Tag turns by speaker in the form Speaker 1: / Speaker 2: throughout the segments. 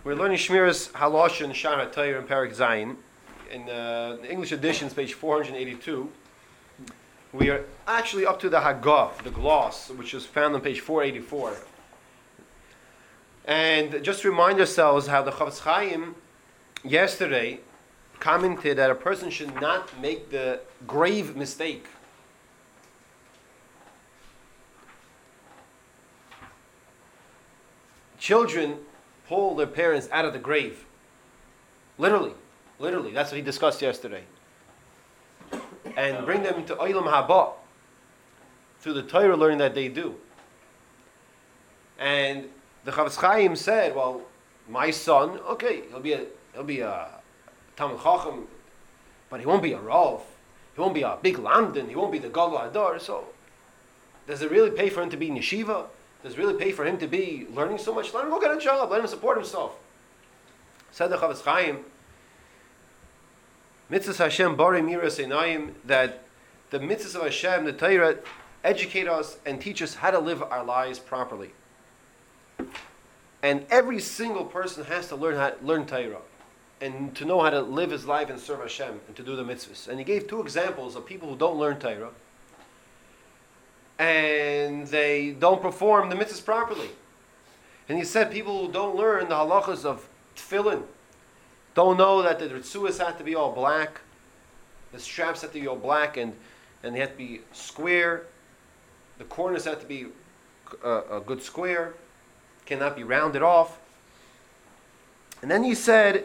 Speaker 1: We're learning Shmiras Halosh and Shar HaTayr and Parak Zayin. In the English editions, page 482. We are actually up to the Haggav, the gloss, which is found on page 484. And just to remind ourselves how the Chofetz Chaim yesterday commented that a person should not make the grave mistake. Children pull their parents out of the grave. Literally, that's what he discussed yesterday. And bring them to Olam Haba through the Torah learning that they do. And the Chofetz Chaim said, well, my son, okay, he'll be a Talmid Chacham, but he won't be a Rav. He won't be a big Lamdan. He won't be the Gadol Hador. So, does it really pay for him to be in yeshiva? Does it really pay for him to be learning so much? Let him go get a job. Let him support himself. Said the Chofetz Chaim, Mitzvahs Hashem Bari Miras Einayim, that the mitzvahs of Hashem, the Torah, educate us and teach us how to live our lives properly. And every single person has to learn Torah and to know how to live his life and serve Hashem and to do the mitzvahs. And he gave two examples of people who don't learn Torah and they don't perform the mitzvahs properly. And he said people who don't learn the halachas of tefillin, don't know that the ritzuas have to be all black, the straps have to be all black, and they have to be square, the corners have to be a good square, cannot be rounded off. And then he said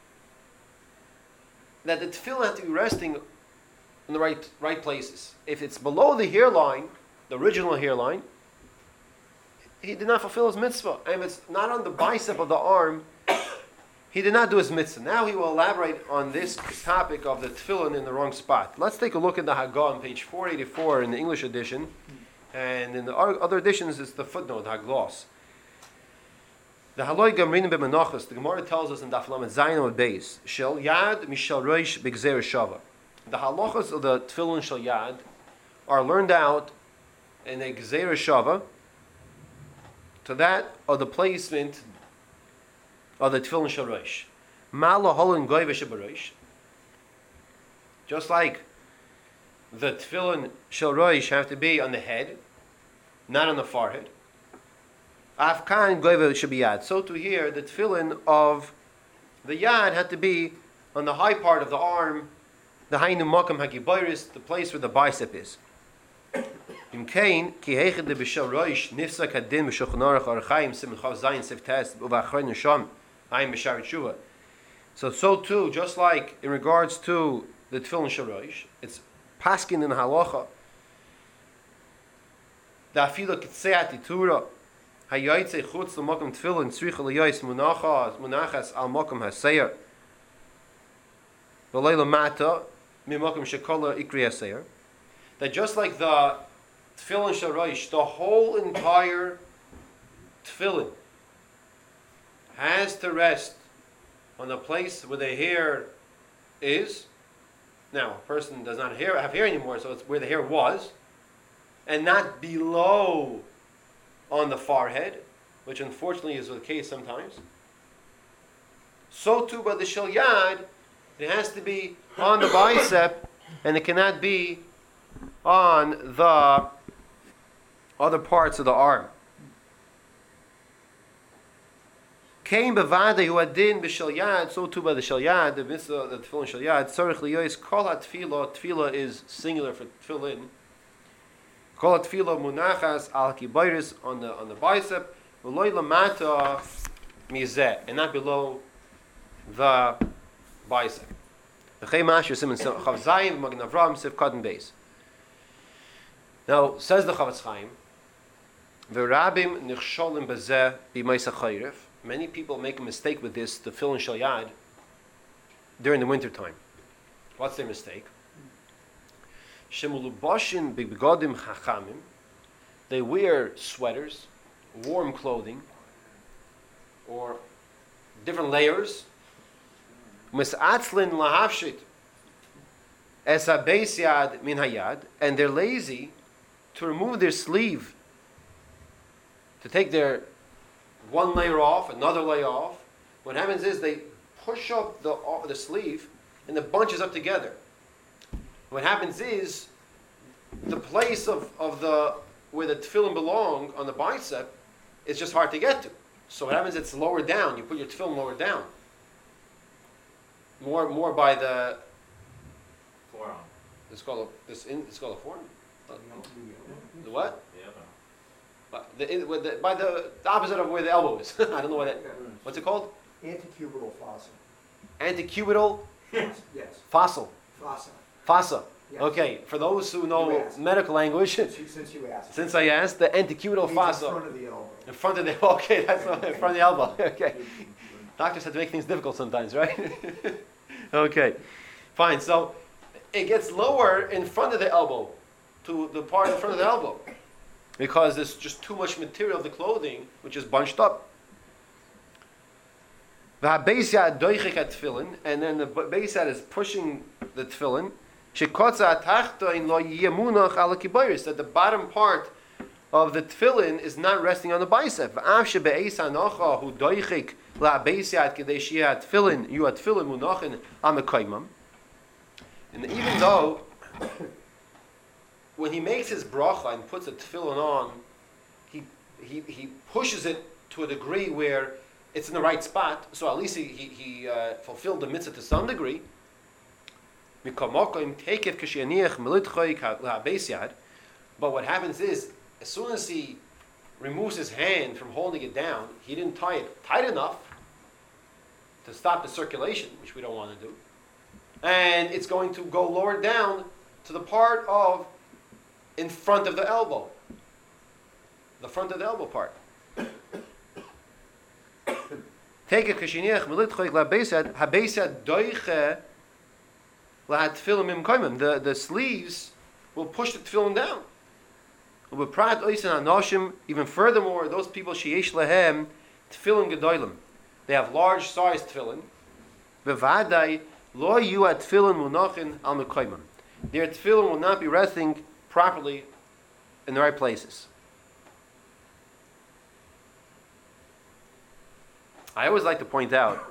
Speaker 1: that the tefillin have to be resting in the right places. If it's below the hairline, the original hairline, he did not fulfill his mitzvah. And if it's not on the bicep of the arm, he did not do his mitzvah. Now he will elaborate on this topic of the tefillin in the wrong spot. Let's take a look at the Haggah on page 484 in the English edition. And in the other editions, it's the footnote, the Hagloss. The Haloi Gamrinim B'Menachos, the Gemara tells us in Daf Lamed Zayin Amud Beis, Shel Yad Mishal Roish B'Gzeir Shava. The halachas of the tefillin Shel Yad are learned out in a Gzeir Shava, to that of the placement of the tefillin Shel Roish. Ma'ala Holin Goy V'Shabaroish. Just like the tefillin Shel Roish have to be on the head, not on the forehead. Afkan Goy V'Shabiyad. So to here, the tefillin of the yad had to be on the high part of the arm, the Hainu Makam Hagibayris, the place where the bicep is. Imkain ki hechad de b'shel roish nifsak hadin b'shulchan aruch Archaim Siman Chav Zayin Sif Tes Uvachrein Nisham Ayim B'Sharet Tshuva. So too, just like in regards to the tefillin shel roish, it's paskin in halacha. The afila kitseat itura hayoytze chutz l'makam tefillin tzricha l'yoyis munachas al makam haseir v'leila mata mimakam shekola ikri haseir. That just like the tefillin shel roish, the whole entire tefillin has to rest on the place where the hair is. Now, a person does not have hair anymore, so it's where the hair was, and not below on the forehead, which unfortunately is the case sometimes. So too by the shel yad, it has to be on the bicep, and it cannot be on the other parts of the arm. Came bevade who adin b'shel yad, so too by the shel yad, the mitzvah, the tefillin shel yad, tzarich liyois kol ha-tefillah, tefillah is singular for tefillin, kol ha-tefillah munachas al kibayris on the bicep, v'loi lamata mizeh, and not below the bicep. V'chei mashir siman chav zayin v'magin Avraham sif kadin beis. Now, says the Chofetz Chaim, v'rabim nichsholim b'zeh b'maysa chayrif. Many people make a mistake with this, the tefillin shel yad, during the winter time. What's their mistake? Shemulubashin b'begadim chachamim. They wear sweaters, warm clothing, or different layers. Misatzlin lahavshit es habeis yad min hayad, and they're lazy to remove their sleeve, to take their one layer off, another layer off. What happens is they push up the sleeve and it bunches up together. What happens is the place of the where the tefillin belong on the bicep is just hard to get to. So what happens? It's lower down. You put your tefillin lower down. More by the
Speaker 2: Forearm.
Speaker 1: it's called a forearm. The what? By the opposite of where the elbow is. I don't know what what's it called?
Speaker 3: Antecubital fossa.
Speaker 1: Antecubital
Speaker 3: Yes.
Speaker 1: fossil.
Speaker 3: Fossa.
Speaker 1: Fossa.
Speaker 3: Yes.
Speaker 1: Okay, for those who know
Speaker 3: You asked.
Speaker 1: medical language,
Speaker 3: Since you asked.
Speaker 1: since I asked, the antecubital
Speaker 3: Means
Speaker 1: fossa.
Speaker 3: in front of the elbow.
Speaker 1: In front of the okay, that's not in front of the elbow. Okay. Doctors have to make things difficult sometimes, right? Okay. Fine. So it gets lower in front of the elbow to the part in front of the elbow. Because there's just too much material of the clothing which is bunched up. And then the base yad is pushing the tefillin. That the bottom part of the tefillin is not resting on the bicep. And even though when he makes his bracha and puts the tefillin on, he pushes it to a degree where it's in the right spot, so at least he fulfilled the mitzvah to some degree. But what happens is, as soon as he removes his hand from holding it down, he didn't tie it tight enough to stop the circulation, which we don't want to do. And it's going to go lower down to the part of in front of the elbow. The front of the elbow part. Take it the sleeves will push the tefillin down. Even furthermore, those people sheyesh lahem tefillin gedolim, they have large sized tefillin. Bevadai lo yuat tefillin munachin al mekoymim. Their tefillin will not be resting properly in the right places. I always like to point out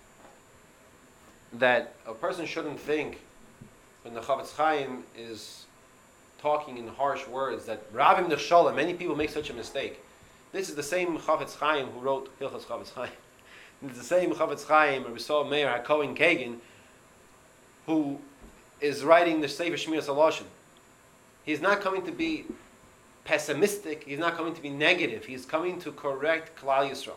Speaker 1: that a person shouldn't think when the Chavetz Chaim is talking in harsh words that Rabim Neshalem, many people make such a mistake. This is the same Chavetz Chaim who wrote Hilchos Chavetz Chaim. It's the same Chavetz Chaim, or we saw Meir HaKohen Kagan, who is writing the Sefer Shmiras HaLashon. He's not coming to be pessimistic, he's not coming to be negative, he's coming to correct Klal Yisrael.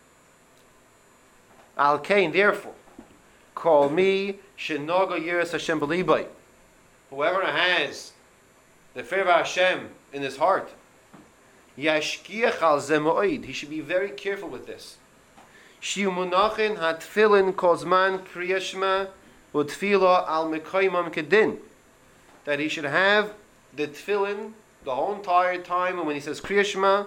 Speaker 1: Al Kain, therefore, call me Shenoga Yiras Hashem B'Libay. Whoever has the fear of Hashem in his heart, Yashkiach al Zemoid, he should be very careful with this. Shiu Munachin Hatfilin Kozman Kriyashma Utfila al Mekoymam Kedin. That he should have the tefillin the whole entire time, and when he says Kriyashma,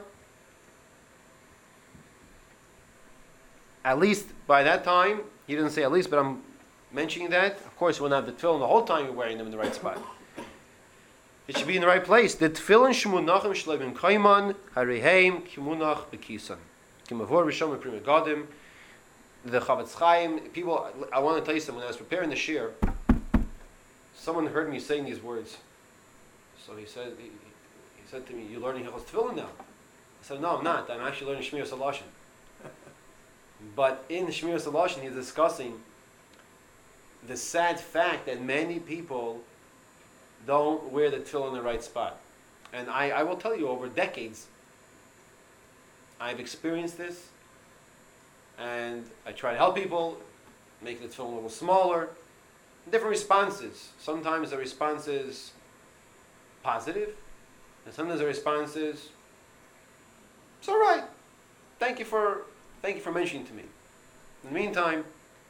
Speaker 1: at least by that time, he didn't say at least, but I'm mentioning that. Of course, we'll have the tefillin the whole time you're wearing them in the right spot. It should be in the right place. The tefillin shmunachim shleimim kaiman hariheim kimunach bekisan. Kimavor rishom prima gadim. The Chavetz Chaim people. I want to tell you something. When I was preparing the shir, someone heard me saying these words. So he said to me, "You're learning Hilchos Tefillin now?" I said, "No, I'm not. I'm actually learning Shmiras HaLashon." But in Shmiras HaLashon, he's discussing the sad fact that many people don't wear the tefillin in the right spot. And I will tell you, over decades, I've experienced this, and I try to help people, make the tefillin a little smaller. Different responses. Sometimes the response is positive, and sometimes the response is, it's all right. Thank you for mentioning to me. In the meantime,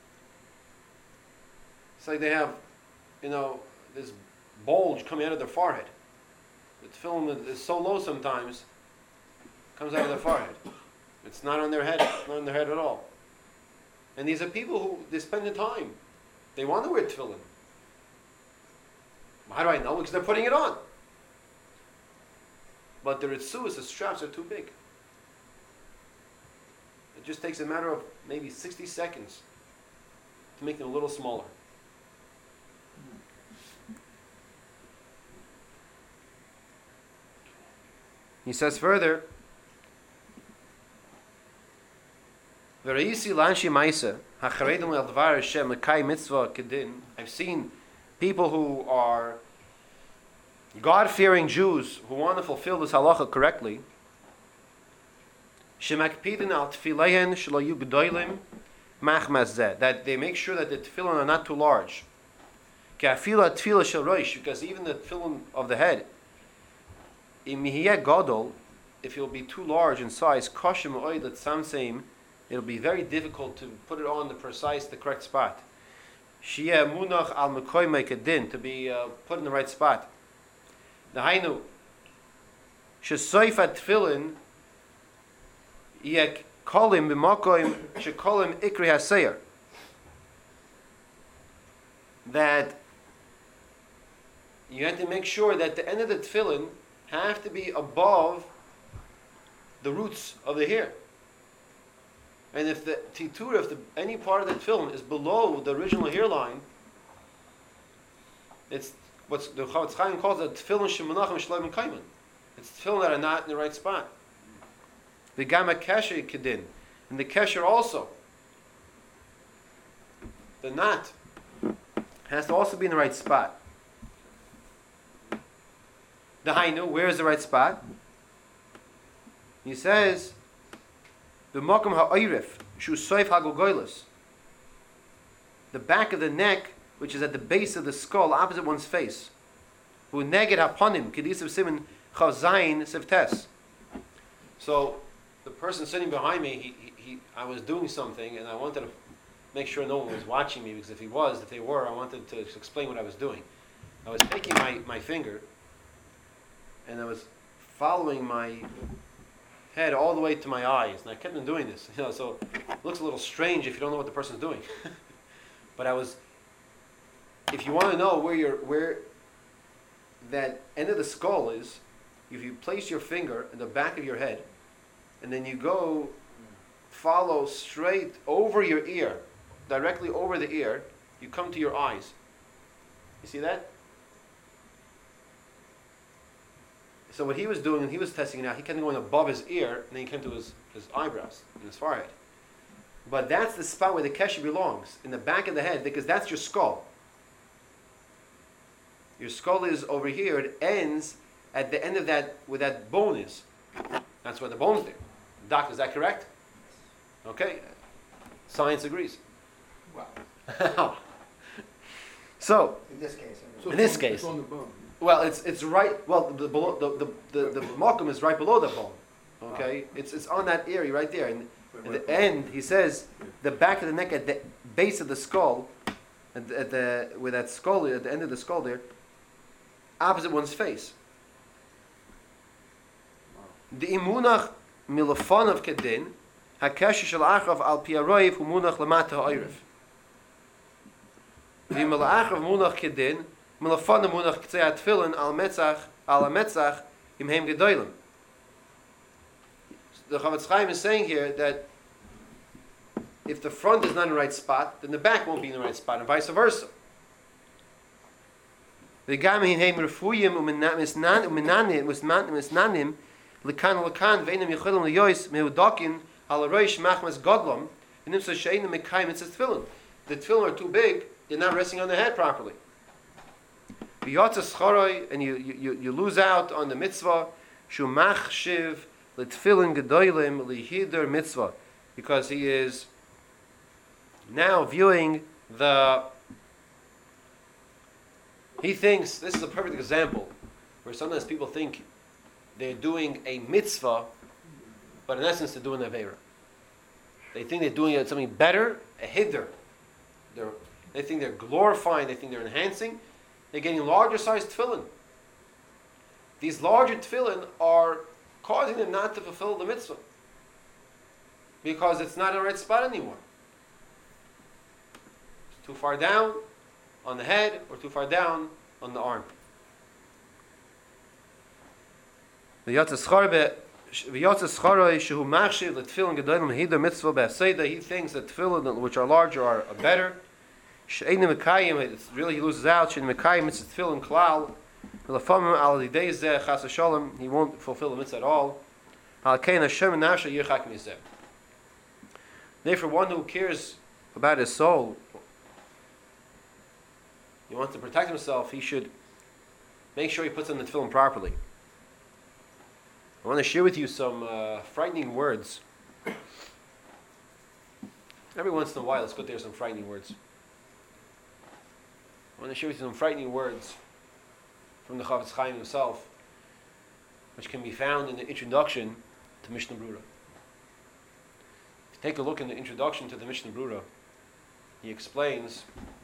Speaker 1: it's like they have, this bulge coming out of their forehead. The tefillin is so low sometimes, it comes out of their forehead. It's not on their head, not on their head at all. And these are people who, they spend the time. They want to wear tefillin. How do I know? Because they're putting it on. But the ritzuas, the straps are too big. just takes a matter of maybe 60 seconds to make them a little smaller. He says further, I've seen people who are God-fearing Jews who want to fulfill this halacha correctly. That they make sure that the tefillin are not too large. Because even the tefillin of the head, if it will be too large in size, it'll be very difficult to put it on the correct spot. To be put in the right spot. The Hainu, shesoifat tefillin, yek kolim b'makoim shekolim ikri haseir. That you have to make sure that the end of the tefillin have to be above the roots of the hair. And if the titura, if any part of the tefillin is below the original hairline, it's what's the Chavetz Chaim calls it tefillin shemunachim shloim kaiman. It's tefillin that are not in the right spot. The Gama Kesher Kedin. And the Kesher also. The knot has to also be in the right spot. The Hainu, where is the right spot? He says, the Mokum Ha'oirif, Shu Soif HaGogoylus. The back of the neck, which is at the base of the skull, opposite one's face. Hu Neged HaPonim, Kedisav Simen Chazayin Sivtes. So, the person sitting behind me, I was doing something, and I wanted to make sure no one was watching me, because if they were, I wanted to explain what I was doing. I was taking my finger, and I was following my head all the way to my eyes, and I kept on doing this. So it looks a little strange if you don't know what the person's doing. But if you want to know where that end of the skull is, if you place your finger in the back of your head, and then you go follow straight over your ear, directly over the ear, you come to your eyes. You see that? So what he was doing, and he was testing it out, he kept going above his ear, and then he came to his eyebrows and his forehead. But that's the spot where the kesher belongs, in the back of the head, because that's your skull. Your skull is over here. It ends at the end of that, where that bone is. That's where the bone's there. Doc, is that correct? Okay. Science agrees.
Speaker 3: Wow.
Speaker 1: So,
Speaker 3: In this case.
Speaker 1: in this case,
Speaker 4: It's on the bone.
Speaker 1: well, it's right. Well, the makom is right below the bone. Okay, it's on that area right there, and at the end, he says the back of the neck at the base of the skull, at the where that skull at the end of the skull there, opposite one's face. The imunach milafon of kedin, hakesh shel achav al piaroiv humunach lamata ha'irif. The malachav munach kedin, milafon munach k'tzei atfilin al metzach im heim gedolim. The Chavetz Chaim is saying here that if the front is not in the right spot, then the back won't be in the right spot, and vice versa. The gamin heim refuyim u'minanim Lekan ve'inem yicholim liyois meudakin al roish machmas godlom v'nim so she'enim mekayim it's tefillin. The tefillin are too big; they're not resting on the head properly. V'yotzes choroi, and you lose out on the mitzvah shu machshiv letefillin gedolim lihider mitzvah, because he is now viewing he thinks this is a perfect example where sometimes people think they're doing a mitzvah, but in essence they're doing an aveira. They think they're doing something better, a hiddur. They think they're glorifying, they think they're enhancing. They're getting larger sized tefillin. These larger tefillin are causing them not to fulfill the mitzvah, because it's not in the right spot anymore. It's too far down on the head or too far down on the arm. The Yotzes Charbe v'yotzes charoi shehu machshiv l'tefillin gedolim hida mitzvah b'aseda. He thinks that tefillin which are larger are better. She'enim mekayim, it's really he loses out. She'enim mekayim mitzvah tefillin klal. V'lafamim al lidei zeh chas v'shalom. He won't fulfill the mitzvah at all. Al kein Hashem nafsha yirchak mizeh. Therefore, one who cares about his soul, he wants to protect himself, he should make sure he puts on the tefillin properly. I want to share with you some frightening words. Every once in a while, it's good to hear some frightening words. I want to share with you some frightening words from the Chafetz Chaim himself, which can be found in the introduction to Mishnah Brura. If you take a look in the introduction to the Mishnah Brura, he explains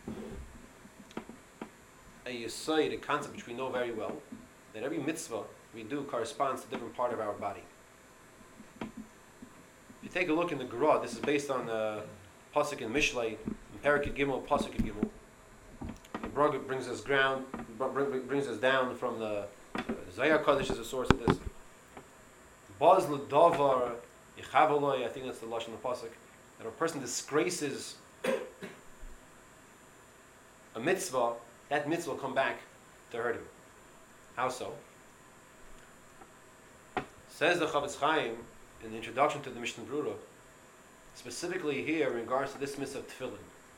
Speaker 1: a yesod, a concept which we know very well, that every mitzvah we do corresponds to a different part of our body. If you take a look in the Gra, this is based on the pasuk in Mishlei, in Parakut Gimel, pasuk in Gimel. The Brug brings us down from the Zohar Kodesh is a source of this. Baz l'davar yichavaloi, I think that's the lashon of the pasuk, that a person disgraces a mitzvah, that mitzvah will come back to hurt him. How so? Says the Chafetz Chaim in the introduction to the Mishnah Brura, specifically here in regards to this mitzvah of tefillin,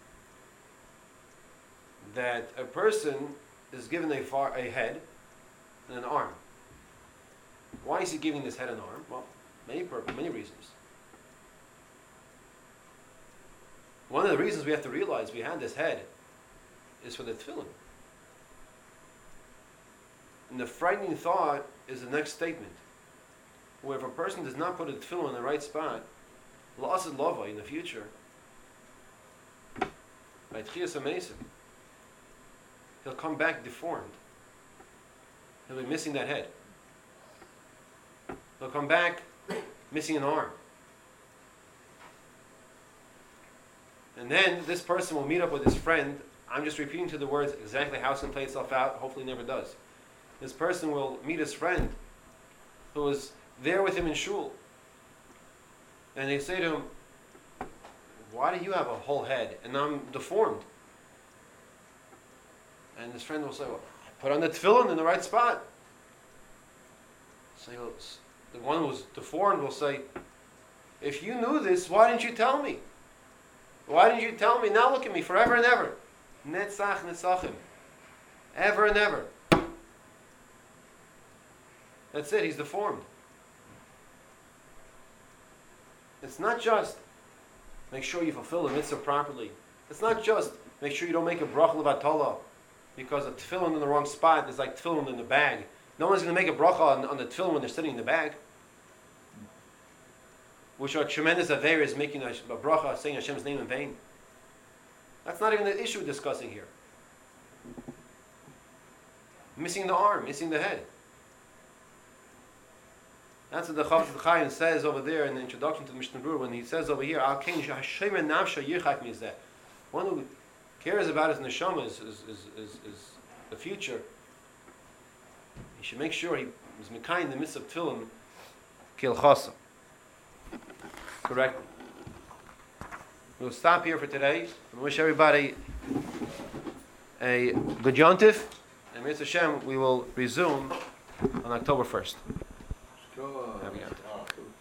Speaker 1: that a person is given a head and an arm. Why is he giving this head and arm? Well, many reasons. One of the reasons we have to realize we have this head is for the tefillin. And the frightening thought is the next statement, where if a person does not put a tefillin in the right spot, la'asad lava in the future, by tchiyas hamesim, he'll come back deformed. He'll be missing that head. He'll come back missing an arm. And then this person will meet up with his friend. I'm just repeating to the words exactly how it's going to play itself out. Hopefully it never does. This person will meet his friend who was there with him in shul. And they say to him, why do you have a whole head and I'm deformed? And his friend will say, well, put on the tefillin in the right spot. So the one who's deformed will say, if you knew this, why didn't you tell me? Why didn't you tell me? Now look at me forever and ever. Netzach netzachim. Ever and ever. That's it, he's deformed. It's not just make sure you fulfill the mitzvah properly. It's not just make sure you don't make a bracha levatala, because a tefillin in the wrong spot is like tefillin in the bag. No one's going to make a bracha on the tefillin when they're sitting in the bag, which are tremendous averas, making a bracha, saying Hashem's name in vain. That's not even the issue we're discussing here. Missing the arm, missing the head. That's what the Chafetz Chaim says over there in the introduction to the Mishnah Brura, when he says over here, Al kein Hashem nafsha yirchak mizeh. One who cares about his neshama is the future. He should make sure he is mekayim the mitzvah of tefillin kilchasa. Correctly. We'll stop here for today. I wish everybody a good yontif, and Mitzvah Hashem we will resume on October 1st.